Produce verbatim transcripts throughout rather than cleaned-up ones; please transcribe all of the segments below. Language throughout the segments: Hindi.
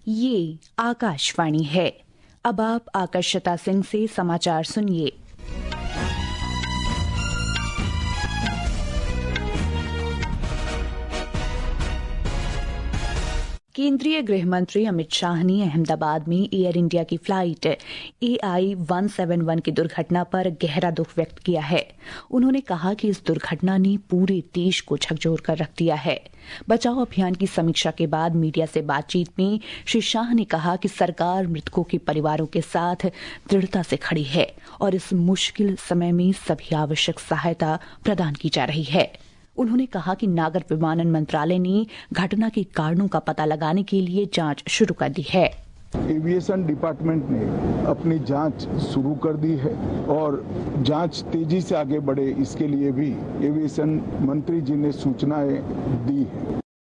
ये आकाशवाणी है। अब आप आकर्षता सिंह से समाचार सुनिए। केंद्रीय गृह मंत्री अमित शाह ने अहमदाबाद में एयर इंडिया की फ्लाइट ए आई एक सौ इकहत्तर की दुर्घटना पर गहरा दुख व्यक्त किया है। उन्होंने कहा कि इस दुर्घटना ने पूरे देश को झकझोर कर रख दिया है। बचाव अभियान की समीक्षा के बाद मीडिया से बातचीत में श्री शाह ने कहा कि सरकार मृतकों के परिवारों के साथ दृढ़ता से खड़ी है और इस मुश्किल समय में सभी आवश्यक सहायता प्रदान की जा रही है। उन्होंने कहा कि नागर विमानन मंत्रालय ने घटना के कारणों का पता लगाने के लिए जांच शुरू कर दी है। एविएशन डिपार्टमेंट ने अपनी जांच शुरू कर दी है और जांच तेजी से आगे बढ़े इसके लिए भी एविएशन मंत्री जी ने सूचनाएं दी है।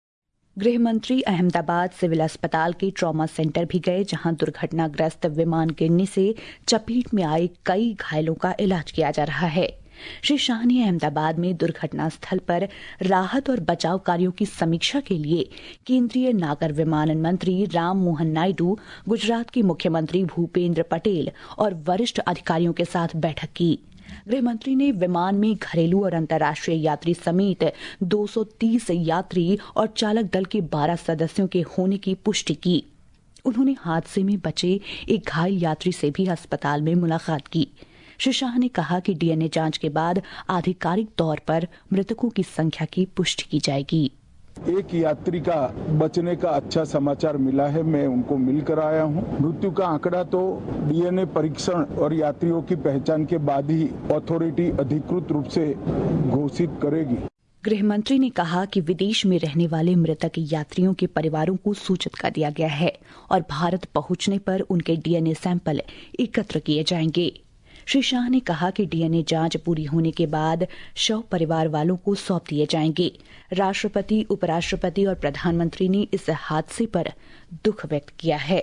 गृह मंत्री अहमदाबाद सिविल अस्पताल के ट्रॉमा सेंटर भी गए, जहां दुर्घटनाग्रस्त विमान गिरने से चपेट में आए कई घायलों का इलाज किया जा रहा है। श्री शाह ने अहमदाबाद में दुर्घटना स्थल पर राहत और बचाव कार्यों की समीक्षा के लिए केंद्रीय नागर विमानन मंत्री राम मोहन नायडू, गुजरात के मुख्यमंत्री भूपेंद्र पटेल और वरिष्ठ अधिकारियों के साथ बैठक की। गृह मंत्री ने विमान में घरेलू और अंतर्राष्ट्रीय यात्री समेत दो सौ तीस यात्री और चालक दल के बारह सदस्यों के होने की पुष्टि की। उन्होंने हादसे में बचे एक घायल यात्री से भी अस्पताल में मुलाकात की। श्री शाह ने कहा कि डी एन ए जांच के बाद आधिकारिक तौर पर मृतकों की संख्या की पुष्टि की जाएगी। एक यात्री का बचने का अच्छा समाचार मिला है, मैं उनको मिलकर आया हूं। मृत्यु का आंकड़ा तो डी एन ए परीक्षण और यात्रियों की पहचान के बाद ही अथॉरिटी अधिकृत रूप से घोषित करेगी। गृह मंत्री ने कहा कि विदेश में रहने वाले मृतक यात्रियों के परिवारों को सूचित कर दिया गया है और भारत पहुंचने पर उनके डी एन ए सैंपल एकत्र किए जाएंगे। श्री शाह ने कहा कि डी एन ए जांच पूरी होने के बाद शव परिवार वालों को सौंप दिए जाएंगे। राष्ट्रपति, उपराष्ट्रपति और प्रधानमंत्री ने इस हादसे पर दुख व्यक्त किया है।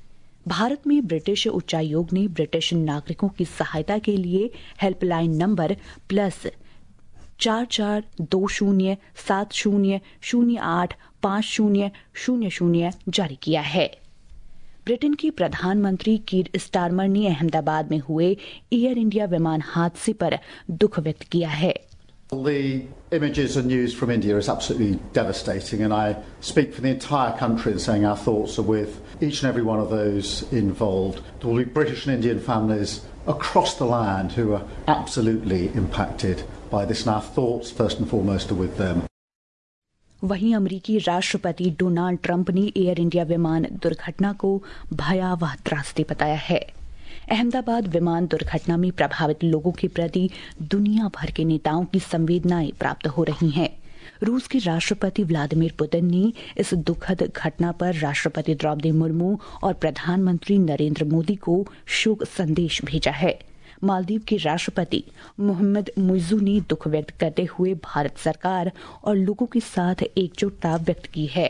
भारत में ब्रिटिश उच्चायोग ने ब्रिटिश नागरिकों की सहायता के लिए हेल्पलाइन नंबर प्लस चार चार दो शून्य सात शून्य शून्य आठ पांच शून्य शून्य शून्य जारी किया है। ब्रिटेन के प्रधानमंत्री कीर स्टारमर ने अहमदाबाद में हुए एयर इंडिया विमान हादसे पर दुख व्यक्त किया है। The images and news from India is absolutely devastating, and I speak for the entire country in saying our thoughts are with each and every one of those involved. There will be British and Indian families across the land who are absolutely impacted by this, and our thoughts first and foremost are with them. वहीं अमेरिकी राष्ट्रपति डोनाल्ड ट्रंप ने एयर इंडिया विमान दुर्घटना को भयावह त्रासदी बताया है। अहमदाबाद विमान दुर्घटना में प्रभावित लोगों के प्रति दुनिया भर के नेताओं की संवेदनाएं प्राप्त हो रही हैं। रूस के राष्ट्रपति व्लादिमीर पुतिन ने इस दुखद घटना पर राष्ट्रपति द्रौपदी मुर्मू और प्रधानमंत्री नरेंद्र मोदी को शोक संदेश भेजा है। मालदीव के राष्ट्रपति मोहम्मद मुइज़ू ने दुख व्यक्त करते हुए भारत सरकार और लोगों के साथ एकजुटता व्यक्त की है।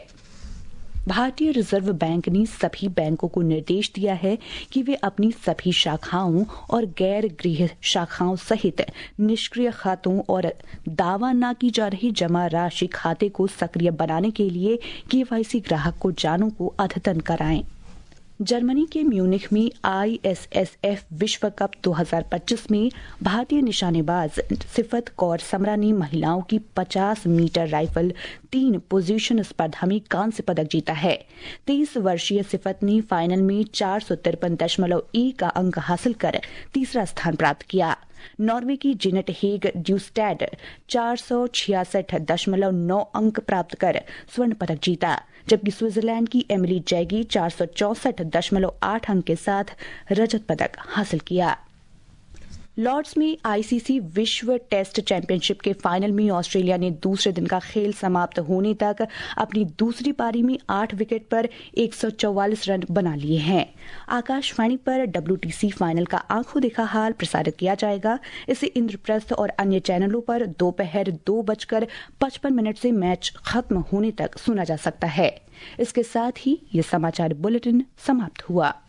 भारतीय रिजर्व बैंक ने सभी बैंकों को निर्देश दिया है कि वे अपनी सभी शाखाओं और गैर गृह शाखाओं सहित निष्क्रिय खातों और दावा न की जा रही जमा राशि खाते को सक्रिय बनाने के लिए के वाई सी ग्राहक को जानों को अद्यतन कराएं। जर्मनी के म्यूनिख में आई एस एस एफ विश्व कप दो हज़ार पच्चीस में भारतीय निशानेबाज सिफत कौर समरा ने महिलाओं की पचास मीटर राइफल तीन पोजीशन स्पर्धा में कांस्य पदक जीता है। तेईस वर्षीय सिफत ने फाइनल में चार सौ तिरपन दशमलव एक का अंक हासिल कर तीसरा स्थान प्राप्त किया। नॉर्वे की जेनेट हेग ड्यूस्टैड चार सौ छियासठ दशमलव नौ अंक प्राप्त कर स्वर्ण पदक जीता, जबकि स्विट्जरलैंड की एमिली जैगी चार सौ चौसठ दशमलव आठ अंक के साथ रजत पदक हासिल किया। लॉर्ड्स में आई सी सी विश्व टेस्ट चैंपियनशिप के फाइनल में ऑस्ट्रेलिया ने दूसरे दिन का खेल समाप्त होने तक अपनी दूसरी पारी में आठ विकेट पर एक सौ चौवालीस रन बना लिए हैं। आकाशवाणी पर डब्ल्यू टी सी फाइनल का आंखों देखा हाल प्रसारित किया जाएगा। इसे इंद्रप्रस्थ और अन्य चैनलों पर दोपहर दो बजकर पचपन मिनट से मैच खत्म होने तक सुना जा सकता है। इसके साथ ही ये समाचार बुलेटिन समाप्त हुआ।